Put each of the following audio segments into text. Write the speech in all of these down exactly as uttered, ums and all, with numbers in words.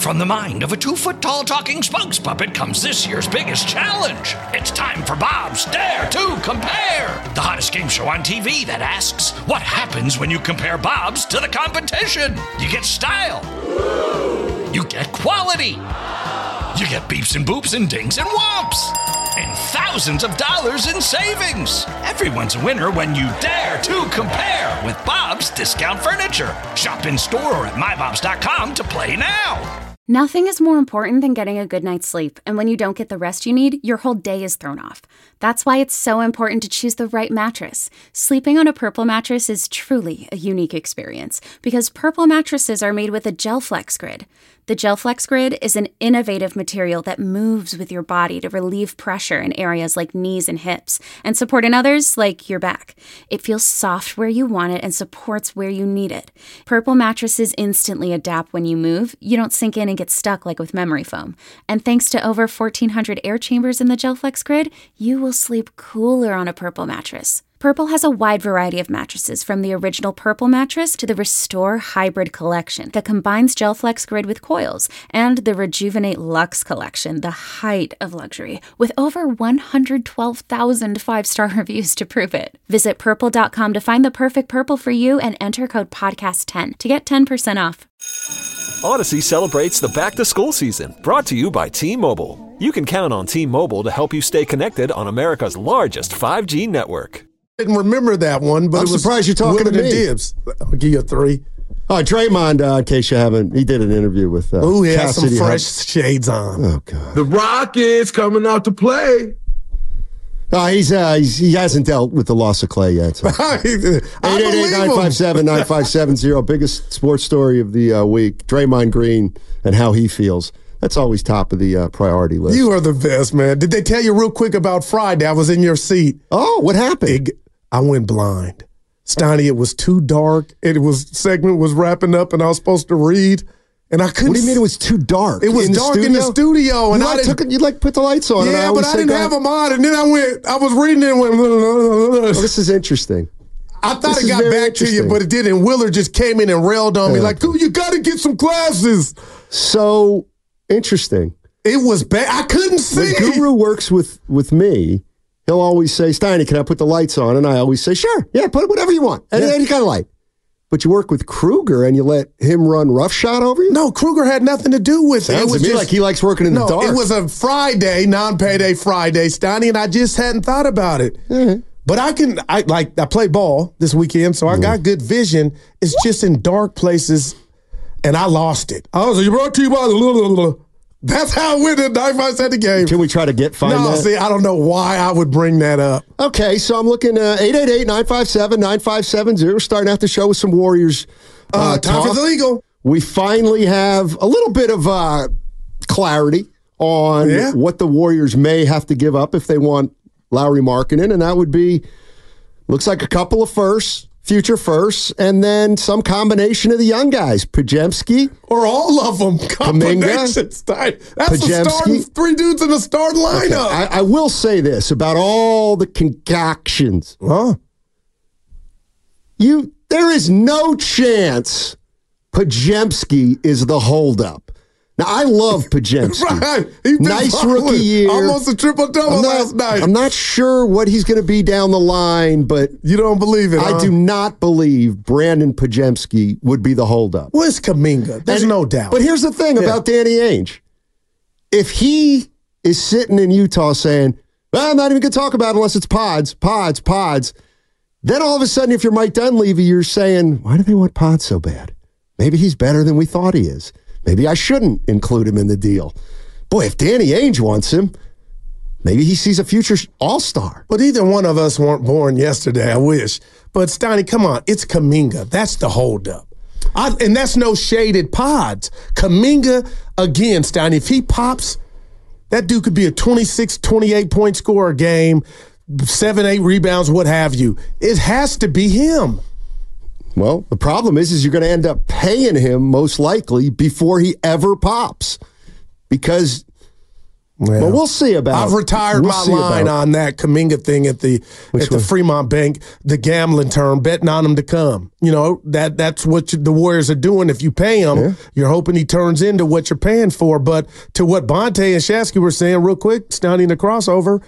from the mind of a two-foot-tall talking spokes puppet comes this year's biggest challenge. It's time for Bob's Dare to Compare, the hottest game show on T V that asks, what happens when you compare Bobs to the competition? You get style. You get quality. You get beeps and boops and dings and whomps. And thousands of dollars in savings. Everyone's a winner when you dare to compare with Bob's Discount Furniture. Shop in store or at my bobs dot com to play now. Nothing is more important than getting a good night's sleep, and when you don't get the rest you need, your whole day is thrown off. That's why it's so important to choose the right mattress. Sleeping on a Purple mattress is truly a unique experience, because Purple mattresses are made with a GelFlex Grid. The GelFlex Grid is an innovative material that moves with your body to relieve pressure in areas like knees and hips, and support in others like your back. It feels soft where you want it and supports where you need it. Purple mattresses instantly adapt when you move. You don't sink in and get stuck like with memory foam. And thanks to over fourteen hundred air chambers in the GelFlex Grid, you will sleep cooler on a Purple mattress. Purple has a wide variety of mattresses, from the original Purple mattress to the Restore Hybrid collection that combines GelFlex Grid with coils, and the Rejuvenate Luxe collection, the height of luxury, with over one hundred twelve thousand five-star reviews to prove it. Visit purple dot com to find the perfect Purple for you and enter code podcast ten to get ten percent off. Odyssey celebrates the back-to-school season, brought to you by T-Mobile. You can count on T-Mobile to help you stay connected on America's largest five G network. Didn't remember that one, but I'm it was surprised you're talking Willard to me. Dibs. I'll give you a three. Oh, Draymond, uh, in case you haven't, he did an interview with uh, Ooh, he has some Cassidy fresh Hutch. shades on. Oh, God. The Rockets coming out to play. Uh, he's, uh, he's He hasn't dealt with the loss of Clay yet. So. I eight eight eight, nine five seven, nine five seven zero, biggest sports story of the uh, week. Draymond Green and how he feels. That's always top of the uh, priority list. You are the best, man. Did they tell you real quick about Friday? I was in your seat. Oh, what happened? It, I went blind. Steiny, it was too dark. It was segment was wrapping up, and I was supposed to read, and I couldn't. What do you mean it was too dark? It was in dark the in the studio, and you I like, didn't. took it, you like put the lights on. Yeah, and I but I didn't have them on, and then I went. I was reading it and went. Oh, this is interesting. I thought This it is got very back to you, interesting. but it didn't. Willard just came in and railed on me Yeah. like, "Ooh, you got to get some glasses." So interesting. It was bad. I couldn't see. When Guru works with with me, he'll always say, Steiny, can I put the lights on? And I always say, sure. Yeah, put whatever you want. Any, Yeah. any kind of light. But you work with Kruger and you let him run roughshod over you? No, Kruger had nothing to do with it. It Sounds was to me just, like he likes working in no, the dark. it was a Friday, non-payday Friday, Steiny, and I just hadn't thought about it. Mm-hmm. But I can, I like, I play ball this weekend, so I Mm-hmm. got good vision. It's just in dark places, and I lost it. I was like, brought to you by the. That's how I went in nine five seven the game. Can we try to get find No, that? see, I don't know why I would bring that up. Okay, so I'm looking at eight eight eight, nine five seven, nine five seven zero. Starting out the show with some Warriors uh, Uh, time talk. for the legal. We finally have a little bit of uh, clarity on Yeah. what the Warriors may have to give up if they want Lauri Markkanen, and that would be, looks like a couple of firsts, future firsts, and then some combination of the young guys. Pajemski, Or all of them. Combination style. That's the Pajemski. starting three dudes in the starting lineup. I, I will say this about all the concoctions. Huh? You, there is no chance Pajemski is the holdup. Now, I love Pajemski. Right. He been Nice balling. rookie year. Almost a triple-double I'm last not, night. I'm not sure what he's going to be down the line, but You don't believe it, I huh? do not believe Brandon Pajemski would be the holdup. Well, it's Kuminga. There's And- no doubt. But here's the thing Yeah. about Danny Ainge. If he is sitting in Utah saying, well, I'm not even going to talk about it unless it's pods, pods, pods, then all of a sudden, if you're Mike Dunleavy, you're saying, why do they want pods so bad? Maybe he's better than we thought he is. Maybe I shouldn't include him in the deal. Boy, if Danny Ainge wants him, maybe he sees a future all-star. But either one of us weren't born yesterday, I wish. But, Steiny, come on. It's Kuminga. That's the holdup. I, and that's no shaded pods. Kuminga, again, Steiny, if he pops, that dude could be a twenty-six, twenty-eight point scorer a game, seven, eight rebounds, what have you. It has to be him. Well, the problem is, is you're going to end up paying him most likely before he ever pops, because Well, but we'll see about. I've retired we'll my see line about. on that Kuminga thing at the Which at the one? Fremont Bank, the gambling term, betting on him to come. You know that that's what you, the Warriors are doing. If you pay him, Yeah. you're hoping he turns into what you're paying for. But to what Bonte and Shasky were saying, real quick, standing the crossover.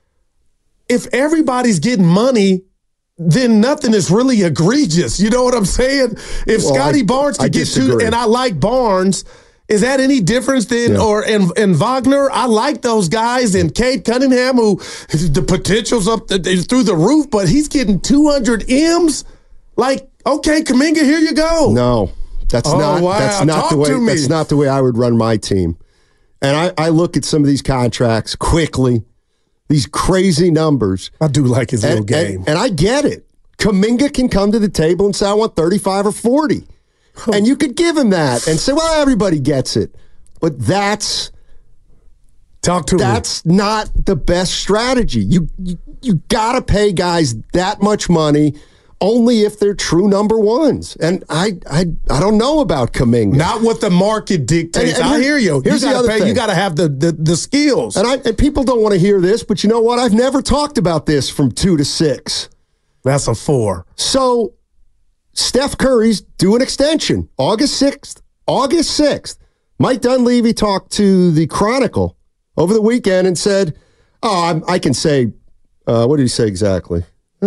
If everybody's getting money, then nothing is really egregious. You know what I'm saying? If Well, Scotty I- Barnes I could get two, disagree. and I like Barnes. Is that any difference than Yeah. or and, and Wagner? I like those guys and Cade Cunningham, who the potential's up the, through the roof, but he's getting two hundred M's. Like, okay, Kuminga, here you go. No, that's Oh, not. wow. That's not Talk the way. to me. That's not the way I would run my team. And I, I look at some of these contracts quickly, these crazy numbers. I do like his little And, game. and, and I get it. Kuminga can come to the table and say, I want thirty-five or forty. And you could give him that and say, well, everybody gets it. But that's Talk to that's not the best strategy. You you, you got to pay guys that much money only if they're true number ones. And I I, I don't know about Kuminga. me. Not what the market dictates. And- and I here- hear you. here's you the gotta other pay, thing. You got to have the, the the skills. And, I, and people don't want to hear this, but you know what? I've never talked about this from two to six. That's a four. So Steph Curry's due an extension August sixth. August sixth. Mike Dunleavy talked to the Chronicle over the weekend and said, oh, I'm, I can say, uh, what did he say exactly?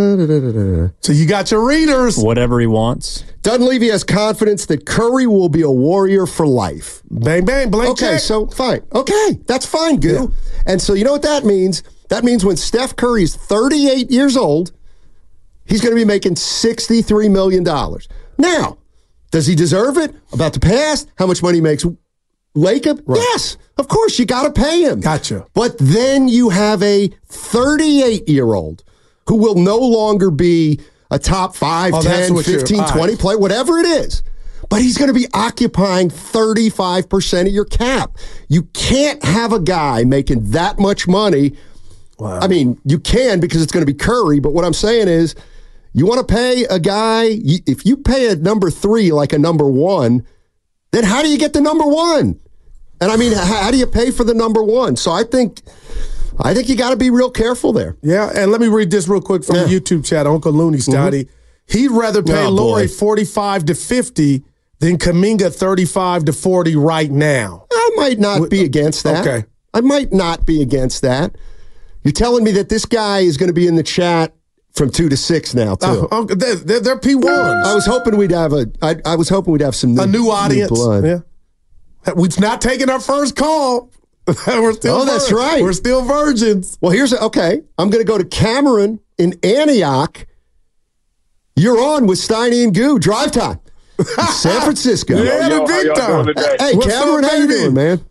So you got your readers. Whatever he wants. Dunleavy has confidence that Curry will be a Warrior for life. Bang, bang, blank Okay, check. so fine. Okay, that's fine, Goo. And so you know what that means? That means when Steph Curry is thirty-eight years old, he's going to be making sixty-three million dollars. Now, does he deserve it? About to pass? How much money he makes Lacob? Yes, of course, you got to pay him. Gotcha. But then you have a thirty-eight-year-old who will no longer be a top five, Oh, that's ten, what you're- fifteen, all right. twenty player, whatever it is. But he's going to be occupying thirty-five percent of your cap. You can't have a guy making that much money. Wow. I mean, you can because it's going to be Curry, but what I'm saying is you want to pay a guy, if you pay a number three like a number one, then how do you get the number one? And I mean, how, how do you pay for the number one? So I think I think you got to be real careful there. Yeah, and let me read this real quick from Yeah. the YouTube chat. Uncle Looney Stoddy. He'd rather pay Oh, Laurie boy. forty-five to fifty than Kuminga thirty-five to forty right now. I might not be against that. Okay. I might not be against that. You're telling me that this guy is going to be in the chat from two to six now, too. Oh, Uncle, they're, they're, they're P ones. I was hoping we'd have a. I, I was hoping we'd have some new, A new audience. blood. Yeah. We're not taking our first call. We're still Oh, that's vir- right. We're still virgins. Well, here's a, okay. I'm going to go to Cameron in Antioch. You're on with Steiny and Goo. Drive time. In San Francisco. Yeah, the Yo, how big y'all time. doing today? Hey, What's Cameron, up, how you baby? doing, man?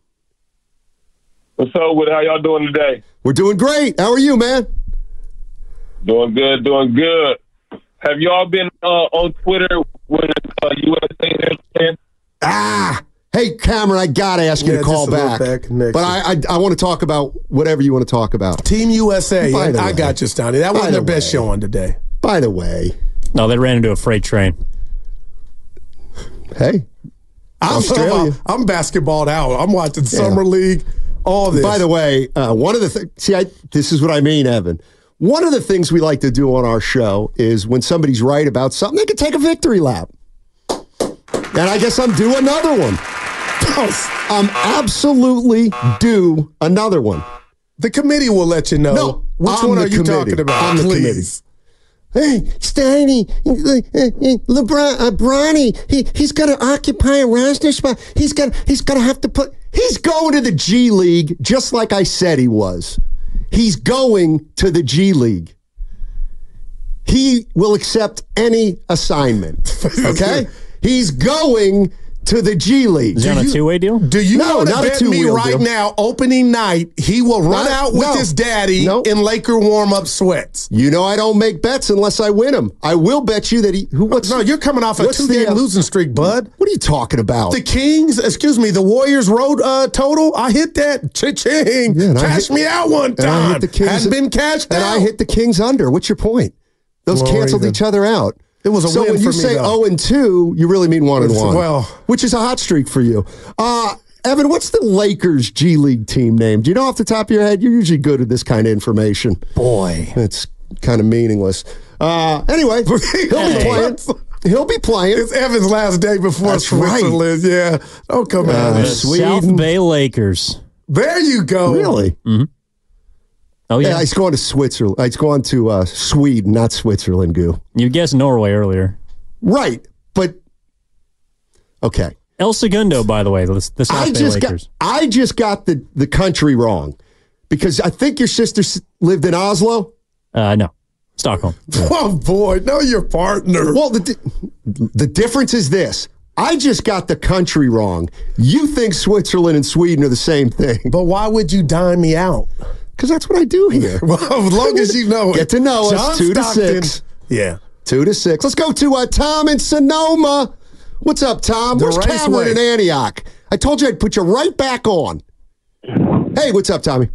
What's up with how y'all doing today? We're doing great. How are you, man? Doing good, doing good. Have y'all been uh, on Twitter when uh, U S A is playing? Ah. Hey, Cameron, I got to ask you Yeah, to call just a little back. bad connection. But I, I, I want to talk about whatever you want to talk about. Team U S A. By the I way. got you, Stoddy. That By wasn't their the best way. show on today. By the way, No, they ran into a freight train. hey, I'm, Australia. I'm, I'm basketballed out. I'm watching Summer League, all this. by the way, uh, one of the things, see, I, this is what I mean, Evan. One of the things we like to do on our show is when somebody's right about something, they can take a victory lap. And I guess I'm due another one. I'm absolutely due another one. the committee will let you know. No, which I'm one the are you committee. talking about? I'm the Please. Hey, Steiny, LeBron, uh, Bronny, he, he's going to occupy a roster spot. He's going he's going to have to put, he's going to the G League just like I said he was. He's going to the G League. He will accept any assignment, okay? He's going to the G League. Is he on a you- two-way deal? Do you No, want to not a bet me two-wheel right deal. now, opening night, he will run Not- out with no. his daddy No. in Laker warm-up sweats? You know I don't make bets unless I win them. I will bet you that he, who, what's, No, you're coming off a what's two-game the, uh, losing streak, bud. what are you talking about? The Kings, excuse me, the Warriors road uh, total, I hit that. Cha-ching. Yeah, and I Cash hit- me out one and I time. hit the Kings- Hadn't been cashed and out. I hit the Kings under. What's your point? Those Glory canceled to- each other out. It was a so win when for you me, say though. oh and two, you really mean one and one. Well- which is a hot streak for you. Uh, Evan, what's the Lakers G League team name? Do you know off the top of your head? You're usually good at this kind of information. Boy. It's kind of meaningless. Uh, anyway, he'll be playing. He'll be playing. It's Evan's last day before That's Switzerland. Right. Yeah. Oh, come on. Uh, The South Bay Lakers. There you go. Really? Mm-hmm. Oh, yeah. Yeah, he's going to Switzerland. He's going to uh, Sweden, not Switzerland, Goo. You guessed Norway earlier. Right, but okay. El Segundo, by the way, the, the South I Bay just Lakers. got I just got the, the country wrong because I think your sister s- lived in Oslo. Uh, no, Stockholm. Oh, boy. Know your partner. Well, the di- the difference is this. I just got the country wrong. You think Switzerland and Sweden are the same thing. But why would you dime me out? Because that's what I do here. Well, as long as you know it. Get to know John us. Two Stockton. to six. Yeah. Two to six. Let's go to uh, Tom in Sonoma. What's up, Tom? The Where's Cameron Raceway. in Antioch? I told you I'd put you right back on. Hey, what's up, Tommy?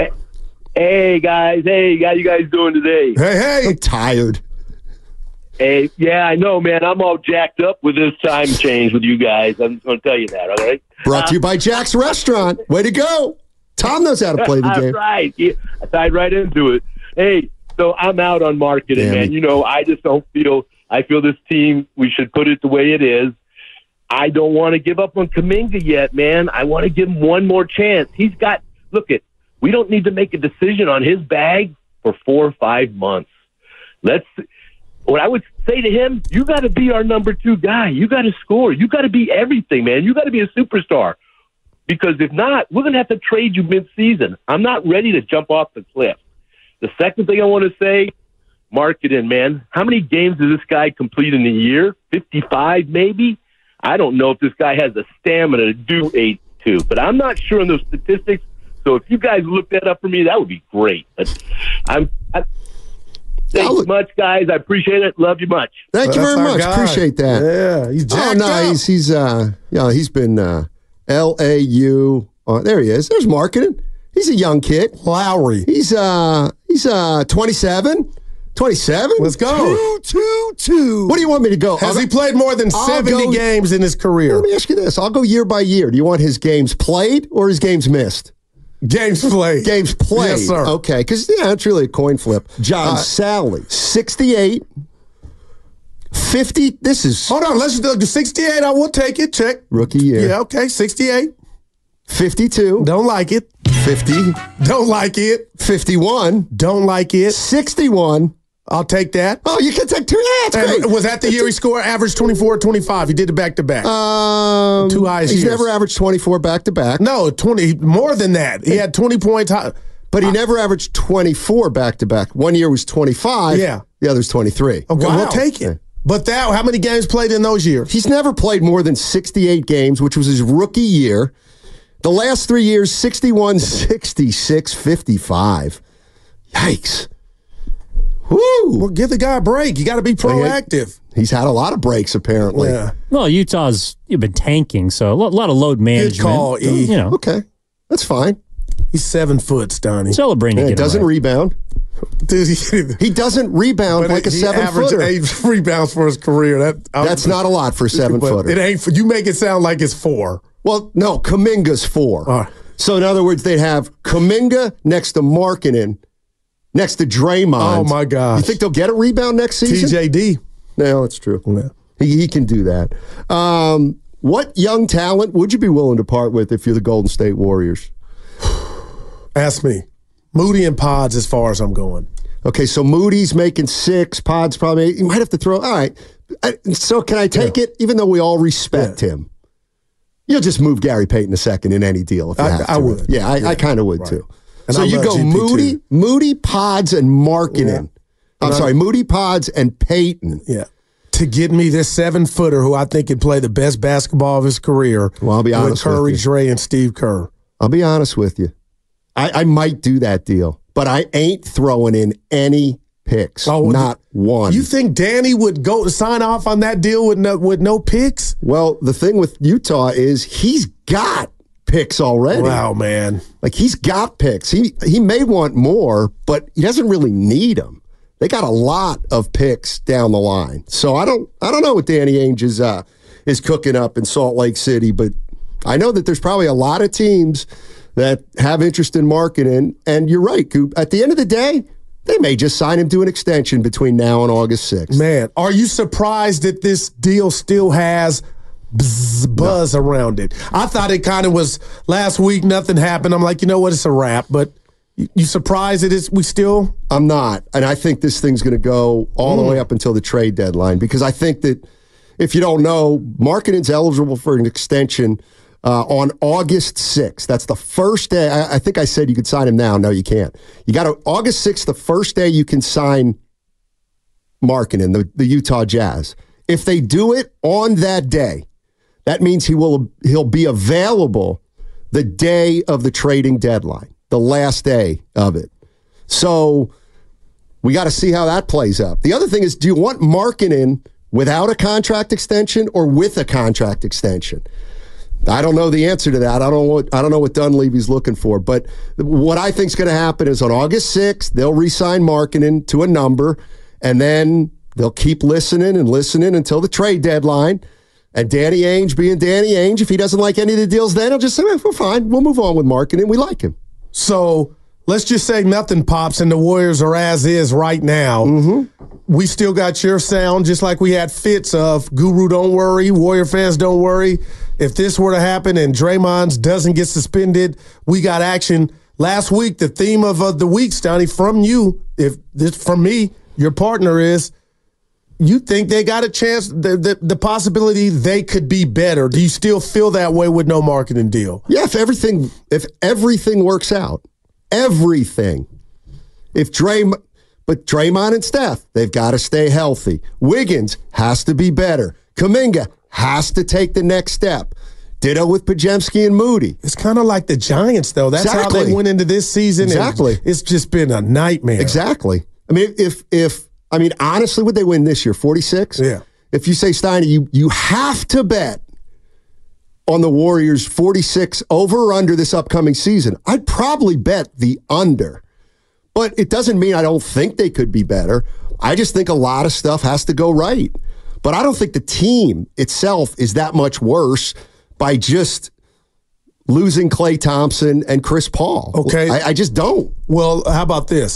Hey guys, hey, how you guys doing today? Hey, hey. I'm tired. Hey, yeah, I know, man. I'm all jacked up with this time change with you guys. I'm just going to tell you that, all right? Brought to you by Jack's Restaurant. Way to go. Tom knows how to play the That's game. right. Yeah, I tied right into it. Hey, so I'm out on marketing, Damn man. it. You know, I just don't feel – I feel this team, we should put it the way it is. I don't want to give up on Kuminga yet, man. I want to give him one more chance. He's got – look, it. we don't need to make a decision on his bag for four or five months. Let's – what I would say to him, you got to be our number two guy. You got to score. You got to be everything, man. You got to be a superstar. Because if not, we're going to have to trade you mid-season. I'm not ready to jump off the cliff. The second thing I want to say, marketing, man. How many games does this guy complete in a year? fifty-five maybe? I don't know if this guy has the stamina to do eighty-two, but I'm not sure on those statistics. So if you guys look that up for me, that would be great. But I'm, I, thanks look- much, guys. I appreciate it. Love you much. Thank you That's very our much. guy. Appreciate that. Yeah, he's Oh, jacked no, up. he's, he's, uh, yeah, he's been uh, L A U. Uh, there he is. There's marketing. He's a young kid. Lowry. He's uh he's uh twenty-seven. twenty-seven? Let's go. Two, two, two. What do you want me to go? Has I'll he go- played more than I'll seventy go- games in his career? Let me ask you this. I'll go year by year. Do you want his games played or his games missed? Games played. Games played. Yes, sir. Okay, because, yeah, it's really a coin flip. John Uh, Sally, sixty-eight. fifty. This is Hold on. Let's do sixty-eight. I will take it. Check. rookie year. Yeah, okay. sixty-eight. fifty-two. Don't like it. fifty. Don't like it. fifty-one. Don't like it. sixty-one. I'll take that. Oh, you can take two. Yeah, that's And great. was that the year he scored average twenty-four or twenty-five? He did it back to back. Um, Two highest He's years. never averaged twenty-four back to back. No, twenty more than that. He had twenty points. High. But he never averaged twenty-four back to back. One year was twenty-five. Yeah. The other's twenty-three. Okay, Wow. we'll take it. But that, how many games played in those years? He's never played more than sixty-eight games, which was his rookie year. The last three years, sixty-one, sixty-six, fifty-five. Yikes. Woo. Well, give the guy a break. You got to be proactive. He's had a lot of breaks, apparently. Yeah. Well, Utah's you've been tanking, so a lot, lot of load management. call, E. You know, Okay. That's fine. He's seven foot, Stoney. celebrating. And to it get doesn't away. rebound. Dude, he, He doesn't rebound but like a he seven averaged footer. eight rebounds for his career. That I'm- That's not a lot for a seven but footer. It ain't. You make it sound like it's four. Well, no, Kuminga's four. All right. So, in other words, they'd have Kuminga next to Markkanen, next to Draymond. Oh, my gosh. You think they'll get a rebound next T season? J D. No, that's true. Yeah. He, he can do that. Um, what young talent would you be willing to part with if you're the Golden State Warriors? Ask me. Moody and Pods as far as I'm going. Okay, so Moody's making six. Pod's probably, you might have to throw, all right. I, so can I take it, even though we all respect Yeah. him? You'll just move Gary Payton a second in any deal if you I- have to. I would. Yeah, I, Yeah. I kind of would Right. too. And so I you love go G P Moody, too. Moody, Pods, and Markkanen. Yeah. I'm And I- sorry, Moody, Pods, and Payton. Yeah. To get me this seven footer who I think can play the best basketball of his career. Well, I'll be honest with Curry, with you. Dre, and Steve Kerr. I'll be honest with you. I, I might do that deal, but I ain't throwing in any picks. Oh, not one. You think Danny would go sign off on that deal with no, with no picks? Well, the thing with Utah is he's got picks already. Wow, man. Like he's got picks. He he may want more, but he doesn't really need them. They got a lot of picks down the line. So I don't I don't know what Danny Ainge is uh, is cooking up in Salt Lake City, but I know that there's probably a lot of teams that have interest in Markkanen, and you're right, Coop. At the end of the day, they may just sign him to an extension between now and August sixth. Man, are you surprised that this deal still has buzz, buzz no. around it? I thought it kind of was last week, nothing happened. I'm like, you know what, it's a wrap, but you, you surprised that it's, we still? I'm not, and I think this thing's going to go all mm. the way up until the trade deadline, because I think that if you don't know, Markkanen's eligible for an extension Uh, on August sixth. That's the first day. I, I think I said you could sign him now. No, you can't. You got to August sixth, the first day you can sign Markkanen, the, the Utah Jazz. If they do it on that day, that means he will he'll be available the day of the trading deadline, the last day of it. So we got to see how that plays out. The other thing is, do you want Markkanen without a contract extension or with a contract extension? I don't know the answer to that. I don't know what I don't know what Dunleavy's looking for. But what I think is going to happen is on August sixth, they'll re-sign Markkanen to a number, and then they'll keep listening and listening until the trade deadline. And Danny Ainge, being Danny Ainge, if he doesn't like any of the deals, then he'll just say, well, we're fine. We'll move on with Markkanen. We like him. So let's just say nothing pops and the Warriors are as is right now. Mm-hmm. We still got your sound, just like we had fits of Guru, don't worry, Warrior fans, don't worry. If this were to happen and Draymond doesn't get suspended, we got action. Last week, the theme of uh, the week, Stoney, from you, if this from me, your partner is, you think they got a chance, the, the, the possibility they could be better. Do you still feel that way with no Markkanen deal? Yeah, if everything, if everything works out, everything. If Draymond, but Draymond and Steph, they've got to stay healthy. Wiggins has to be better. Kuminga has to take the next step. Ditto with Podziemski and Moody. It's kind of like the Giants, though. That's exactly how they went into this season. Exactly. It's just been a nightmare. Exactly. I mean, if, if I mean, honestly, would they win this year? forty-six? Yeah. If you say, Steiner, you, you have to bet on the Warriors forty-six over or under this upcoming season, I'd probably bet the under. But it doesn't mean I don't think they could be better. I just think a lot of stuff has to go right. But I don't think the team itself is that much worse by just losing Klay Thompson and Chris Paul. Okay. I, I just don't. Well, how about this?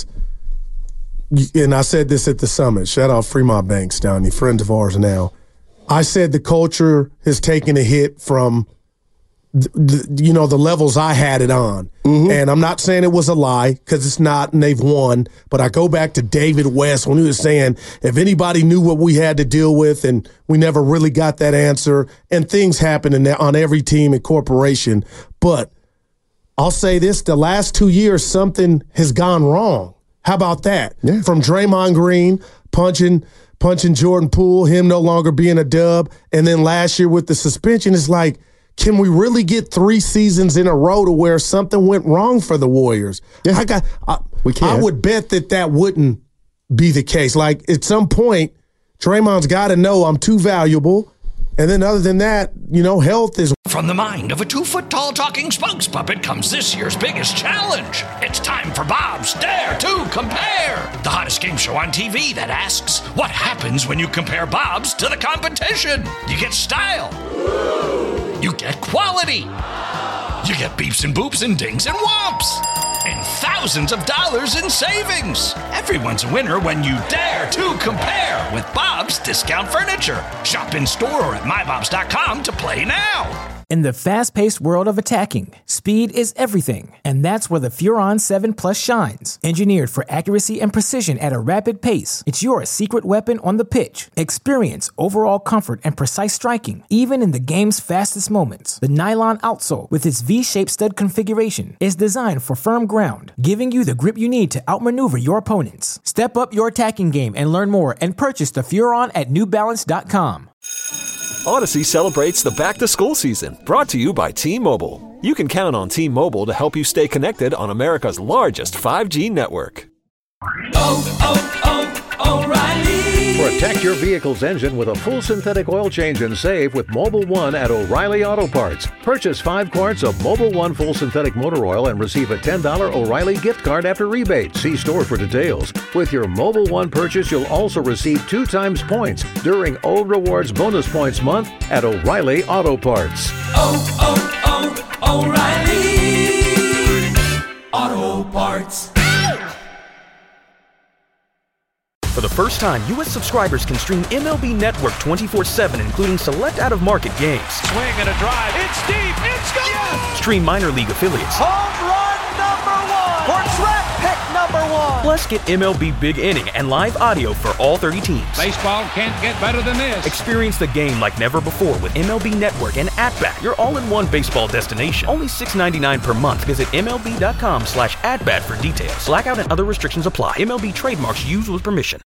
And I said this at the summit. Shout out Fremont Banks down here, friends of ours now. I said the culture has taken a hit from, the, the, you know, the levels I had it on. Mm-hmm. And I'm not saying it was a lie, because it's not, and they've won. But I go back to David West when he was saying, if anybody knew what we had to deal with, and we never really got that answer, and things happen in that, on every team and corporation. But I'll say this, the last two years, something has gone wrong. How about that? Yeah. From Draymond Green punching punching Jordan Poole, him no longer being a dub, and then last year with the suspension, it's like, can we really get three seasons in a row to where something went wrong for the Warriors? Yeah. I got. I, we can't. I would bet that that wouldn't be the case. Like, at some point, Draymond's got to know I'm too valuable. And then other than that, you know, health is... From the mind of a two-foot-tall talking spokes puppet comes this year's biggest challenge. It's time for Bob's Dare to Compare, the hottest game show on T V that asks, what happens when you compare Bob's to the competition? You get style. You get quality. You get beeps and boops and dings and whomps. And thousands of dollars in savings. Everyone's a winner when you dare to compare with Bob's Discount Furniture. Shop in store or at my bobs dot com to play now. In the fast-paced world of attacking, speed is everything, and that's where the Furon seven Plus shines. Engineered for accuracy and precision at a rapid pace, it's your secret weapon on the pitch. Experience overall comfort and precise striking, even in the game's fastest moments. The nylon outsole, with its V-shaped stud configuration, is designed for firm ground, giving you the grip you need to outmaneuver your opponents. Step up your attacking game and learn more, and purchase the Furon at new balance dot com. Odyssey celebrates the back-to-school season, brought to you by T-Mobile. You can count on T-Mobile to help you stay connected on America's largest five G network. Oh, oh, oh, O'Reilly! Protect your vehicle's engine with a full synthetic oil change and save with Mobil one at O'Reilly Auto Parts. Purchase five quarts of Mobil one full synthetic motor oil and receive a ten dollars O'Reilly gift card after rebate. See store for details. With your Mobil one purchase, you'll also receive two times points during O Rewards Bonus Points Month at O'Reilly Auto Parts. Oh, oh, oh, O'Reilly Auto Parts. For the first time, U S subscribers can stream M L B Network twenty-four seven, including select out-of-market games. Swing and a drive. It's deep. It's gone. Yes! Stream minor league affiliates. Home run number one. Or draft pick number one. Plus, get M L B Big Inning and live audio for all thirty teams. Baseball can't get better than this. Experience the game like never before with M L B Network and At-Bat, your all-in-one baseball destination. Only six dollars and ninety-nine cents per month. Visit MLB.com slash at-bat for details. Blackout and other restrictions apply. M L B trademarks used with permission.